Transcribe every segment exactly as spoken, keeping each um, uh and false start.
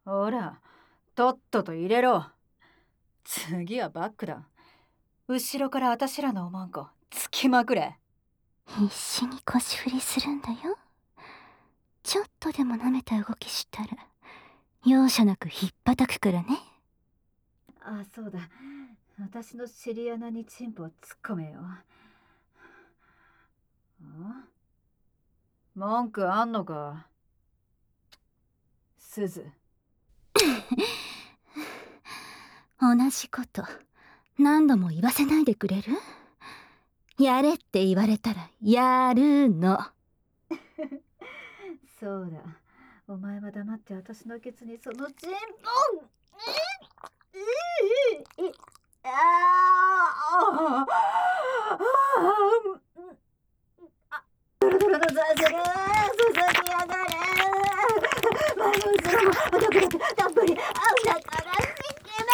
ほら、とっとと入れろ。次はバックだ。後ろからあたしらのおまんこつきまくれ。 必死に腰振りするんだよ。ちょっとでも舐めた動きしたら容赦なくひっぱたくからね。 あ、そうだ。私の尻穴にチンポを突っ込めよ。あ、文句あんのか、すず。 同じこと何度も言わせないでくれる？やれって言われたらやるの。 そうだ。お前は黙って私のケツにそのチンポン。ああ、ドロドロのザージが注ぎやがれ。前も後ろもお得意たっぷりあんだからしきめ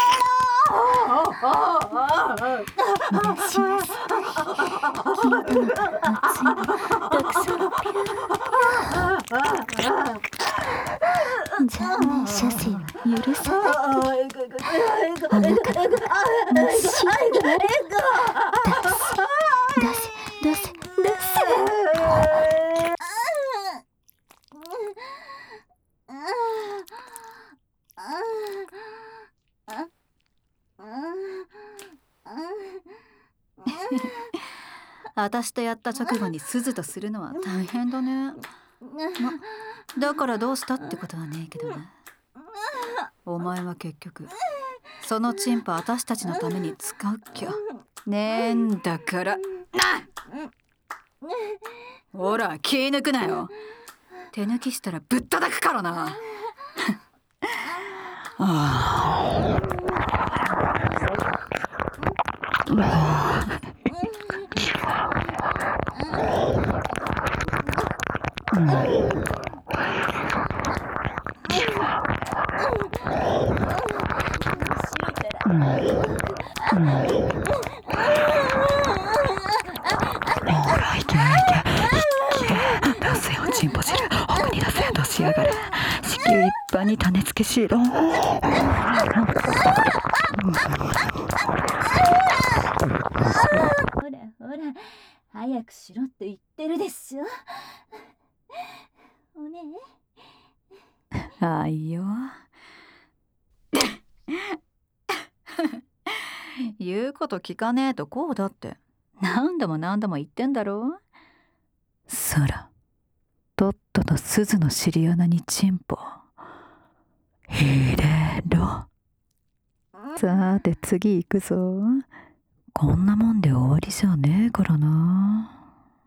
ろ。 なしなさい。金玉から熱いのたくさんピューピュー。じゃあね、射精は許さない。お腹からのし出せ出せ出せ出せ。 私とやった直後にすずとするのは大変だね。ま、だからどうしたってことはねえけどね。お前は結局そのチンポ私たちのために使うっきゃねえんだからな。ほら気抜くなよ。手抜きしたらぶったたくからな。あチンポ汁奥に出せんとしやがれ。子宮いっぱいに種付けしろ。ほらほら早くしろって言ってるでしょ。おねえ。あいよ。言うこと聞かねえとこうだって何度も何度も言ってんだろ。そらとっとと鈴の尻穴にチンポ入れろ。さて次行くぞ。こんなもんで終わりじゃねえからな。